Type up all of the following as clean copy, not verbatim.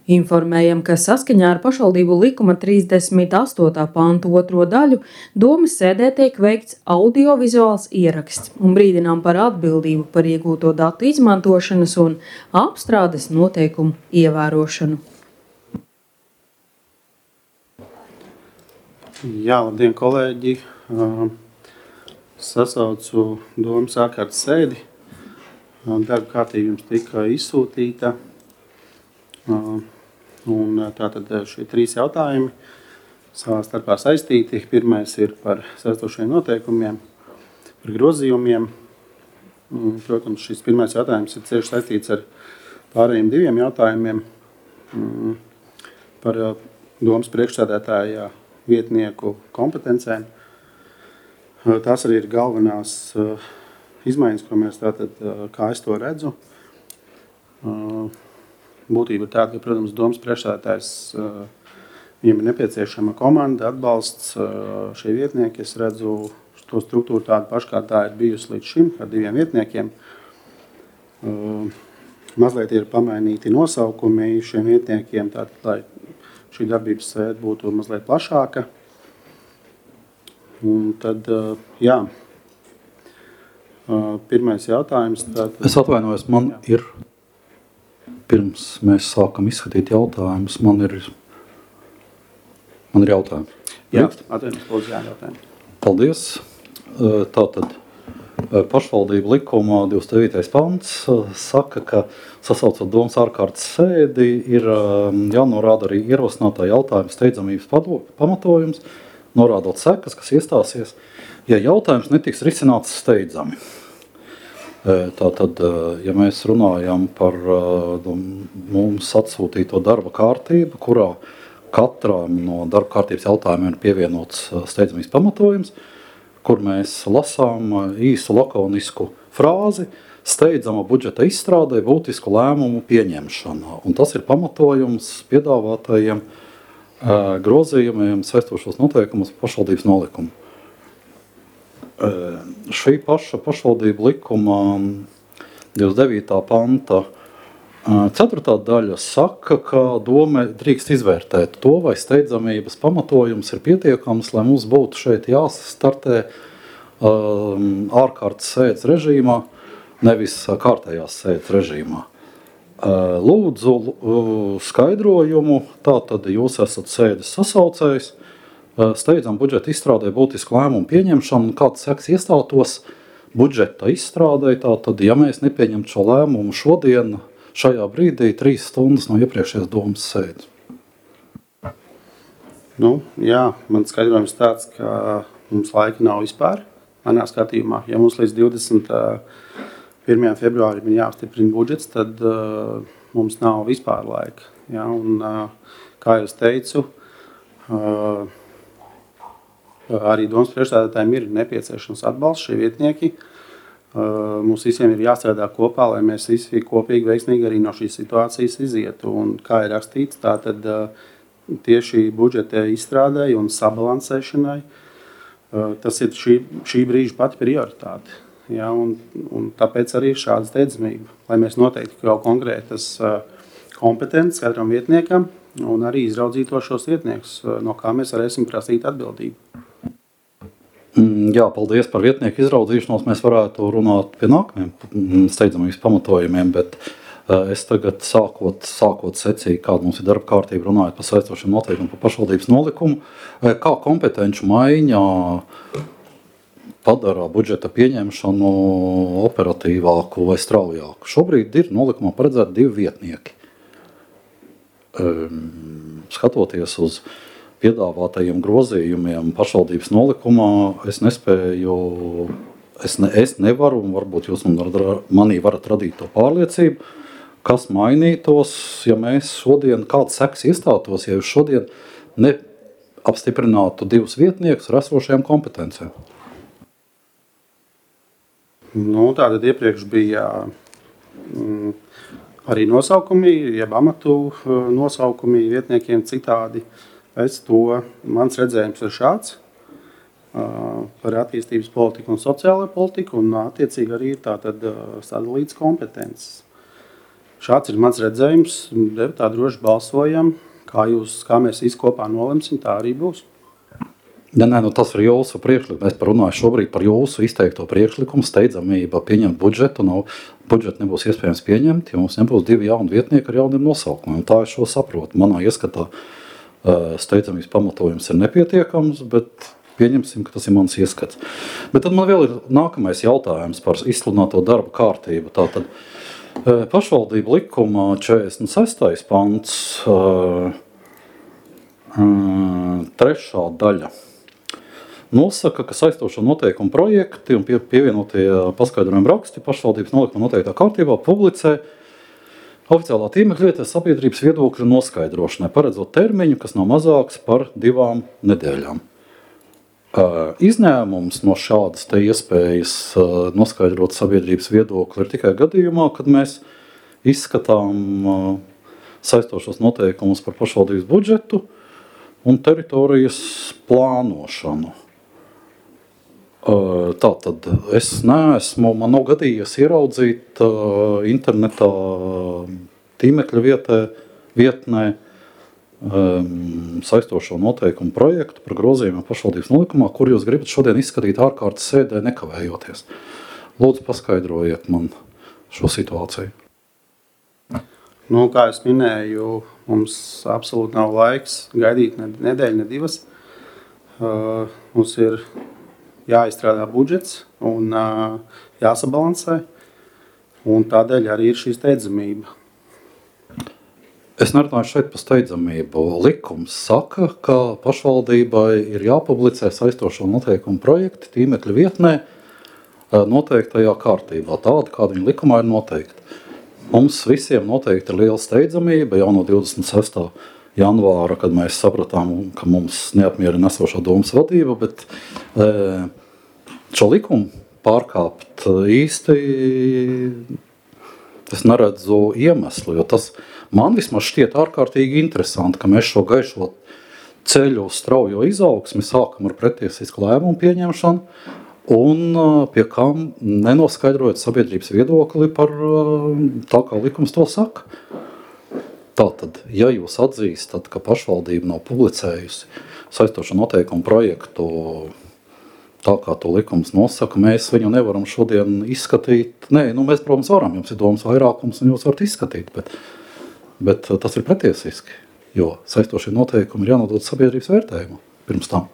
Informējam, ka saskaņā ar pašvaldību likuma 38. pantu 2. daļu domas sēdē tiek veikts audiovizuāls ieraksts un brīdinām par atbildību par iegūto datu izmantošanas un apstrādes noteikumu ievērošanu. Jā, labdien, kolēģi! Sasaucu domas ārkārtas sēdi. Darba kārtība jums tika izsūtīta. Un tātad šie 3 jautājumi savā starpā saistīti. Pirmais ir par saistošiem noteikumiem, par grozījumiem. Protams, šis pirmais jautājums ir cieši saistīts ar pārējiem 2 jautājumiem par domas priekšsēdētāja vietnieku kompetencēm. Tās arī ir galvenās izmaiņas, ko mēs tātad, kā es to redzu. Būtība ir tāda, ka, protams, domas priekšsēdētājs, viņam ir nepieciešama komanda, atbalsts šie vietnieki. Es redzu to struktūru tādu pašu, kā tā ir bijusi līdz šim, ar 2 vietniekiem. Mazliet ir pamainīti nosaukumi šiem vietniekiem, tātad, lai šī darbības sfēra būtu mazliet plašāka. Un tad, jā, pirmais jautājums. Tātad, es atvainojos, man ir, pirms mēs sākam izskatīt jautājumus, man ir jautājumi. Jā, atvainojos, lūdzu, jautājumi. Paldies. Tātad pašvaldību likuma 29. pants saka, ka sasaucot domas ārkārtas sēdi ir jānorāda arī ierosinātā jautājuma steidzamības pamatojums, norādot sekas, kas iestāsies, ja jautājums netiks risināts steidzami. Tātad, ja mēs runājam par mums atsūtīto darba kārtību, kurā katram no darba kārtības jautājumiem ir pievienots steidzamības pamatojums, kur mēs lasām īsu lakonisku frāzi, steidzama budžeta izstrādē būtisku lēmumu pieņemšana. Un tas ir pamatojums piedāvātajiem grozījumiem saistošos noteikumus pašvaldības nolikumu. Šī paša pašvaldību likuma 29. panta 4. daļa saka, ka doma drīkst izvērtēt to, vai steidzamības pamatojums ir pietiekams, lai mums būtu šeit jāstartē ārkārtas sēdes režīmā, nevis kārtējās sēdes režīmā. Lūdzu skaidrojumu, tātad jūs esat sēdes sasaucējs, steidzam budžeta izstrādē būtisku lēmumu pieņemšanu, kāds seks iestātos budžeta izstrādē, tātad, ja mēs nepieņemtu šo lēmumu šodien, šajā brīdī 3 stundas no iepriekšējās domas sēdes. Jā, man skaidrojums tāds, ka mums laika nav vispār, manā skatījumā. Ja mums līdz 21. februārim ir jāapstiprina budžets, tad mums nav vispār laika. Ja? Un, kā jau teicu, arī domas priekšsēdētājiem ir nepieciešams atbalsts šie vietnieki. Mums visiem ir jāstrādā kopā, lai mēs visi kopīgi veiksmīgi arī no šīs situācijas izietu. Un, kā ir rakstīts, tātad tieši budžeta izstrādai un sabalansēšanai, tas ir šī brīža pati prioritāte. Ja, un tāpēc arī šāda steidzamība, lai mēs noteikti jau konkrētas kompetences katram vietniekam un arī izraudzīto šos vietniekus, no kā mēs varēsim prasīt atbildību. Jā, paldies par vietnieku izraudzīšanos. Mēs varētu runāt pie nākamajiem steidzamības pamatojumiem, bet es tagad sākot secīgi, kāda mums ir darba kārtība, runājot par saistošiem noteikumiem par pašvaldības nolikumu, kā kompetenču maiņa padara budžeta pieņemšanu operatīvāku vai straujāku. Šobrīd ir nolikumā paredzēti 2 vietnieki. Skatoties uz piedāvātajiem grozījumiem pašvaldības nolikumā, es nespēju, es nevaru, un varbūt jūs manī varat radīt to pārliecību, kas mainītos, ja mēs šodien, kāds seks iestātos, ja jūs šodien neapstiprinātu 2 vietniekus ar esošajām kompetencēm. Tātad iepriekš bija arī nosaukumi, jeb amatu nosaukumi vietniekiem citādi. Mans redzējums ir šāds par attīstības politiku un sociālo politiku, un attiecīgi arī ir tātad sadalīts kompetences. Šāds ir mans redzējums. Tā droši balsojam. Kā mēs visi kopā nolemsim, tā arī būs. Nē, tas ir jūsu priekšlikums. Es runāju šobrīd par jūsu izteikto priekšlikumu, steidzamība pieņemt budžetu. Budžetu nebūs iespējams pieņemt, ja mums nebūs 2 jauni vietnieki ar jauniem nosaukumiem. Tā es šo saprotu. Manā ieskatā steidzamības pamatojums ir nepietiekams, bet pieņemsim, ka tas ir mans ieskats. Bet tad man vēl ir nākamais jautājums par izsludināto darba kārtību. Tātad pašvaldību likuma 46. pants, 3. daļa. Nosaka, ka saistošo noteikumu projekti un pievienotie paskaidrojumi raksti pašvaldības nolikuma noteiktā kārtībā publicē oficiālā tīmekļa vietā sabiedrības viedokļu noskaidrošanai, paredzot termiņu, kas nav mazāks par 2 nedēļām. Izņēmums no šādas te iespējas noskaidrot sabiedrības viedokli ir tikai gadījumā, kad mēs izskatām saistošos noteikumus par pašvaldības budžetu un teritorijas plānošanu. Tātad man nav gadījies ieraudzīt internetā tīmekļa vietnē saistošo noteikumu projektu par grozījumiem pašvaldības nolikumā, kur jūs gribat šodien izskatīt ārkārtas sēdē nekavējoties. Lūdzu, paskaidrojiet man šo situāciju. Kā es minēju, mums absolūti nav laiks gaidīt nedēļu, ne 2. Mums ir jāizstrādā budžets un jāsabalansē, un tādēļ arī ir šī steidzamība. Es nerunāju šeit par steidzamību. Likums saka, ka pašvaldībai ir jāpublicē saistošo noteikumu projekti tīmekļa vietnē noteiktajā kārtībā, tāda, kāda viņa likumā ir noteikta. Mums visiem noteikti ir liela steidzamība jau no 26. janvāra, kad mēs sapratām, ka mums neapmierina esošā domas vadība, bet šo likumu pārkāpt īsti es neredzu iemeslu, jo tas man vismaz šķiet ārkārtīgi interesanti, ka mēs šo gaišo ceļu uz straujo izaugsmi sākam ar pretiesisku lēmumu pieņemšanu un pie kam nenoskaidrojot sabiedrības viedokli par tā, kā likums to saka. Tātad, ja jūs atzīstat, ka pašvaldība nav publicējusi saistošo noteikumu projektu tā, kā to likums nosaka, mēs viņu nevaram šodien izskatīt. Nē, mēs, protams, varam, jums ir domas vairākums un jūs varat izskatīt, bet tas ir pretiesiski, jo saistošie noteikumi ir jānodod sabiedrības vērtējumu pirms tam.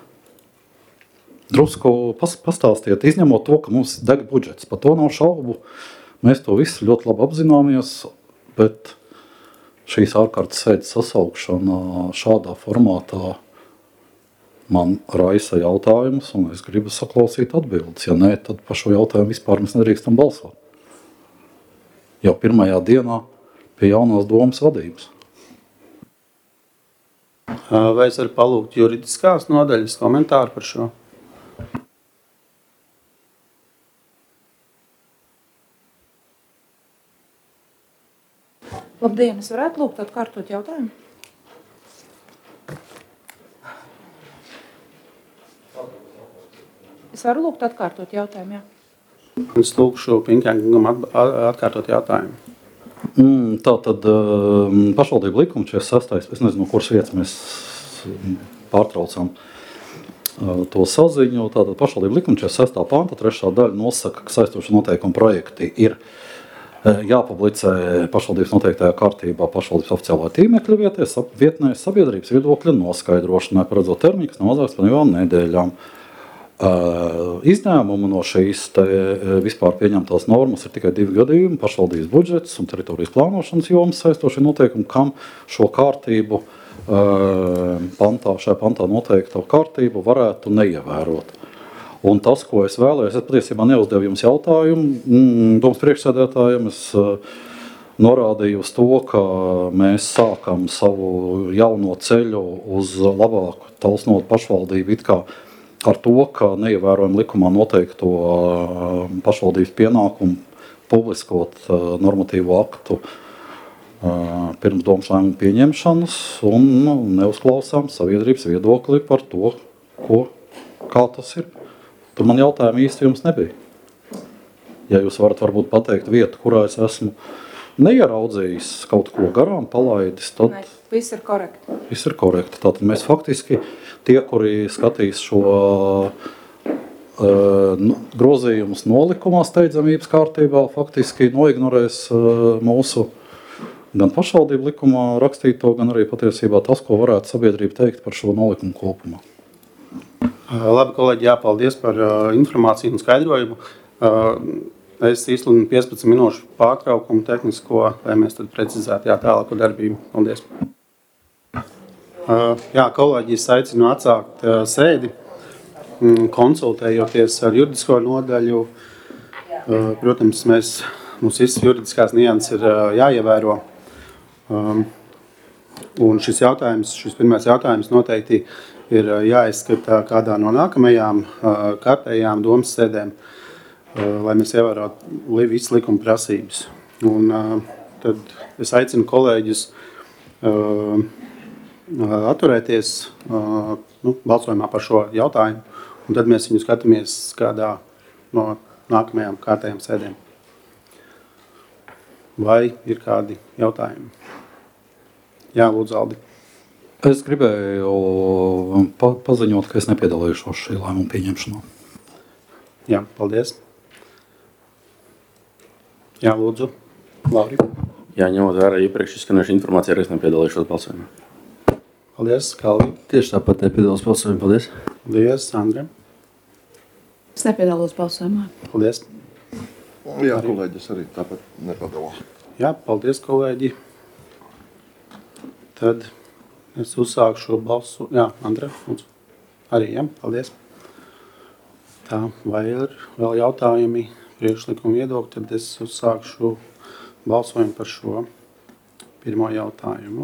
Drusku pastāstiet, izņemot to, ka mums deg budžets, par to nav šaubu, mēs to visu ļoti labi apzināmies, bet šīs ārkārtas sēdes sasaukšana šādā formātā man raisa jautājumus, un es gribu saklausīt atbildes. Ja nē, tad par šo jautājumu vispār mēs nedrīkstam balsot. Jau pirmajā dienā pie jaunās domas vadības. Vai es varu palūgt juridiskās nodaļas komentāru par šo? Labdien, es varētu lūgt atkārtot jautājumu? Es varu lūgt atkārtot jautājumu, jā. Es lūkšu Pinkēngam atkārtot jautājumu. Tātad pašvaldību likuma 46. Es nezinu, kuras vietas mēs pārtraucam to saziņu. Tātad pašvaldību likuma 46. panta 3. daļa nosaka, ka saistoši noteikumi projekti ir jāpublicē pašvaldības noteiktajā kārtībā pašvaldības oficiālā tīmekļa vietnē sabiedrības viedokļa noskaidrošanai, paredzot termiņu, kas nav mazāks par 2 nedēļām. Izņēmumu no šīs vispār pieņemtās normas ir tikai 2 gadījumi - pašvaldības budžets un teritorijas plānošanas jomas saistošie noteikumi, kam šo kārtību šajā pantā noteikto kārtību varētu neievērot. Un tas, ko es vēlējos, es patiesībā neuzdevu jums jautājumu, domas priekšsēdētājiem, es norādīju uz to, ka mēs sākam savu jauno ceļu uz labāku talsnotu pašvaldību it kā ar to, ka neievērojam likumā noteikto pašvaldības pienākumu publiskot normatīvu aktu pirms domas lēmumu pieņemšanas un neuzklausām sabiedrības viedokli par to, kā tas ir. Tur man jautājumi īsti jums nebija. Ja jūs varat varbūt pateikt vietu, kurā es esmu neieraudzījis kaut ko garām, palaidis, tad Nē, viss ir korekti. viss ir korekti. Tātad mēs faktiski tie, kuri skatīs šo grozījumus nolikumā steidzamības kārtībā, faktiski noignorēs mūsu gan pašvaldību likumā rakstīto, gan arī patiesībā tas, ko varētu sabiedrība teikt par šo nolikumu kopumā. Labi, kolēģi, paldies par informāciju un skaidrojumu. Es izsludinu 15 minūšu pārtraukumu tehnisko, lai mēs tad precizētu tālāko darbību. Paldies. Kolēģi, es aicinu atsākt sēdi, konsultējoties ar juridisko nodaļu. Protams, mums visas juridiskās nianses ir jāievēro. Un šis pirmais jautājums noteikti ir jāizskata kādā no nākamajām kārtējām domas sēdēm, lai mēs ievērotu visas likuma prasības. Un tad es aicinu kolēģus atturēties balsojumā par šo jautājumu, un tad mēs viņu skatāmies kādā no nākamajām kārtējām sēdēm. Vai ir kādi jautājumi? Jā, lūdzu, Aldi. Es gribēju paziņot, ka es nepiedalīšos šī lēmuma pieņemšanā. Jā, paldies. Jā, lūdzu, Lauri. Jā, ņemot vērā iepriekš izskanējušu informāciju, arī es nepiedalīšos balsojumā. Paldies, Kalvi. Tieši tāpat nepiedalos balsojumā. Paldies. Paldies, Andrem. Es nepiedalos balsojumā. Paldies. Jā, kolēģis arī tāpat nepadalās. Jā, paldies, kolēģi. Tad es uzsākšu balsu. Jā, Andrem, lūdzu. Arī, jā, paldies. Tā, vai ir vēl jautājumi priekšlikumu viedokļi, tad es uzsākšu balsojumu par šo pirmo jautājumu.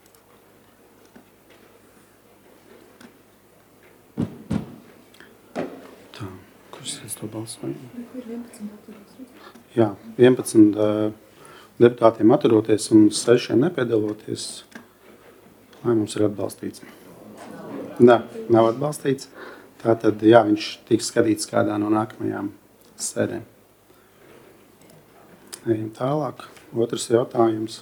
Tā, kurš es to balsojumu? Jā, 11 deputātiem atturoties un 6 nepiedaloties, lēmums ir atbalstīts. Nē, nav atbalstīts. Tātad, jā, viņš tiks skatīts kādā no nākamajām sēdēm. Ejam tālāk. Otrs jautājums.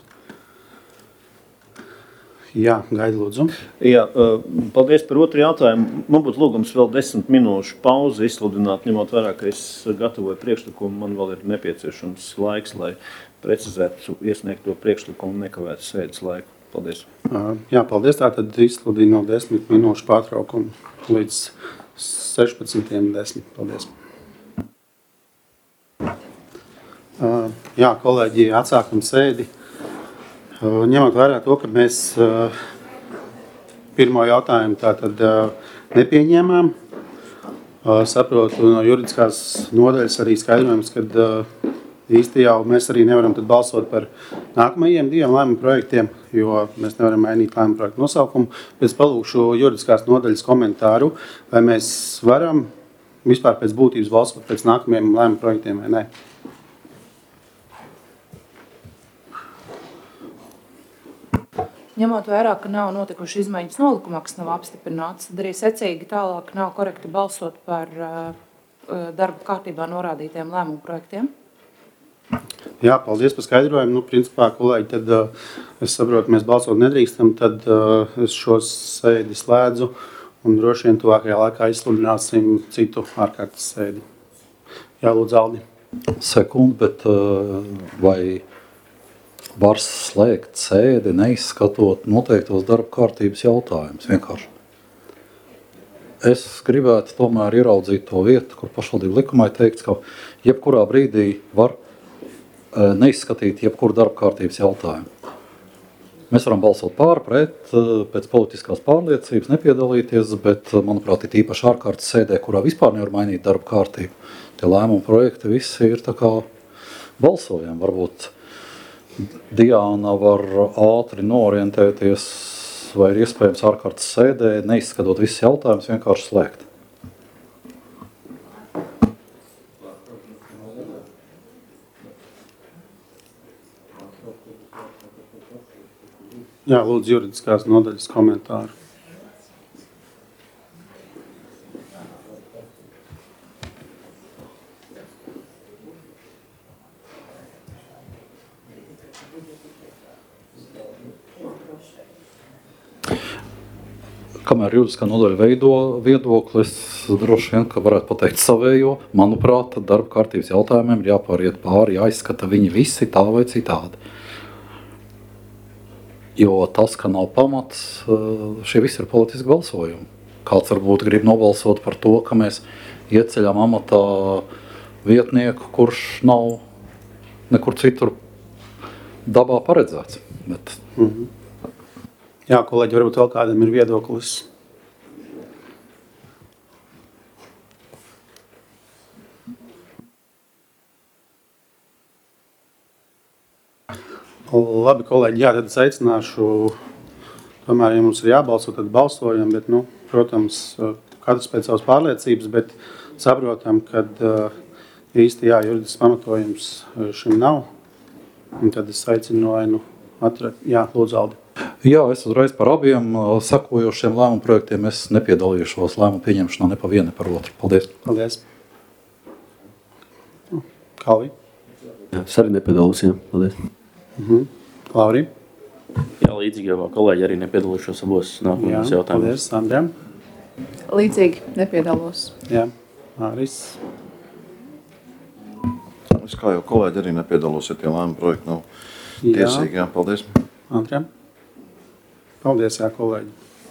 Jā, Gaida, lūdzu. Jā, paldies par otru jautājumu. Man būtu lūgums vēl 10 minūšu pauzi izsludināt, ņemot vērā, ka es gatavoju priekšlikumu. Man vēl ir nepieciešams laiks, lai precizētu iesniegto priekšlikumu un nekavētu sēdes laiku. Paldies. Jā, paldies. Tātad izsludinu 10 minūšu pārtraukumu līdz 16:10. Paldies. Jā, kolēģi, atsākam sēdi. Ņemot vērā to, ka mēs pirmo jautājumu tātad nepieņēmām, saprotu no juridiskās nodaļas arī skaidrojums, kad īsti jau mēs arī nevaram tad balsot par nākamajiem 2 lēmumu projektiem, jo mēs nevaram mainīt lēmumu projektu nosaukumu. Es palūkšu juridiskās nodaļas komentāru, vai mēs varam vispār pēc būtības balsot pēc nākamajiem lēmumu projektiem vai ne. Ņemot vērā, ka nav notikuši izmaiņas nolikumā, kas nav apstiprināts, tad arī secīgi tālāk nav korekti balsot par darba kārtībā norādītiem lēmumu projektiem. Jā, paldies par skaidrojumu. Principā, kolēģi, tad es saprotu, mēs balsot nedrīkstam, tad es šo sēdi slēdzu un droši vien tuvākajā laikā izsludināsim citu ārkārtas sēdi. Jā, lūdzu, Aldi. Sekundi, bet vai var slēgt sēdi, neizskatot noteiktos darba kārtības jautājumus vienkārši? Es gribētu tomēr ieraudzīt to vietu, kur pašvaldību likumā ir teikts, ka jebkurā brīdī var neizskatīt jebkuru darba kārtības jautājumu. Mēs varam balsot pār, pret, pēc politiskās pārliecības, nepiedalīties, bet, manuprāt, ir īpaši ārkārtas sēdē, kurā vispār nevar mainīt darba kārtību. Tie lēmumu projekti visi ir tā kā balsojami. Varbūt Diāna var ātri noorientēties, vai ir iespējams ārkārtas sēdē, neizskatot visus jautājumus, vienkārši slēgt. Jā, lūdzu, juridiskās nodaļas komentāru. Kamēr juridiskā nodaļa veido viedokli, es droši vien, ka varētu pateikt savējo. Manuprāt, darba kārtības jautājumiem ir jāpāriet pāri, jāizskata viņi visi tā vai citādi. Jo tas, ka nav pamats, šie visi ir politiski balsojumi. Kāds varbūt grib nobalsot par to, ka mēs ieceļam amatā vietnieku, kurš nav nekur citur dabā paredzēts. Bet... Jā, kolēģi, varbūt vēl kādam ir viedoklis. Labi, kolēģi, jā, tad es aicināšu, tomēr, ja mums ir jābalso, tad balsojam, bet, protams, katrs pēc savas pārliecības, bet saprotam, ka īsti, jā, juridisks pamatojums šim nav, un tad es aicinu atrast, jā, lūdzu, Aldi. Jā, es uzreiz par abiem sekojošiem lēmumu projektiem es nepiedalīšos lēmumu pieņemšanā ne pa vienu, ne par otru. Paldies. Paldies. Kalvi. Jā, es arī nepiedalos, jā. Paldies. Lauri. Jā, līdzīgi jau kolēģi arī nepiedalīšos abos nākamajos jautājumos. Paldies, Andriem. Līdzīgi nepiedalos. Jā, Māris. Es kā jau kolēģi arī nepiedalos, ja tie lēma projekti nav tiesīgi. Jā, paldies. Andriem. Paldies, jā, kolēģi.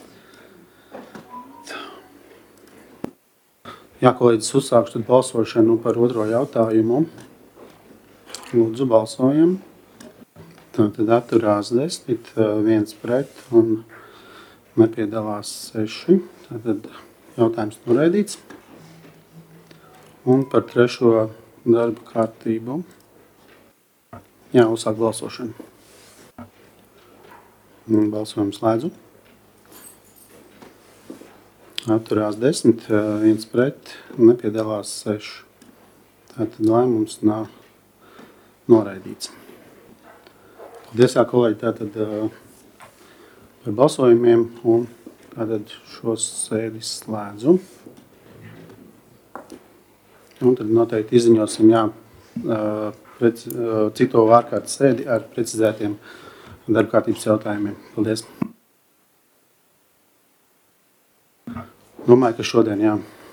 Jā, kolēģis, uzsākšu tad balsošanu par otro jautājumu. Lūdzu, balsojam. Tad atturās 10, 1 pret un nepiedalās 6. Tad jautājums noraidīts. Un par trešo darba kārtību. Jā, uzsāk balsošanu. Balsojumu slēdzu. Atturās 10, 1 pret, nepiedalās 6. Tātad lēmums nav noraidīts. Paldies, jā, kolēģi, tātad par balsojumiem un tātad šos sēdis slēdzu. Un tad noteikti izziņosim, jā, cito ārkārtas sēdi ar precizētiem darba kārtības jautājumiem. Paldies. Domāju, ka šodien, jā.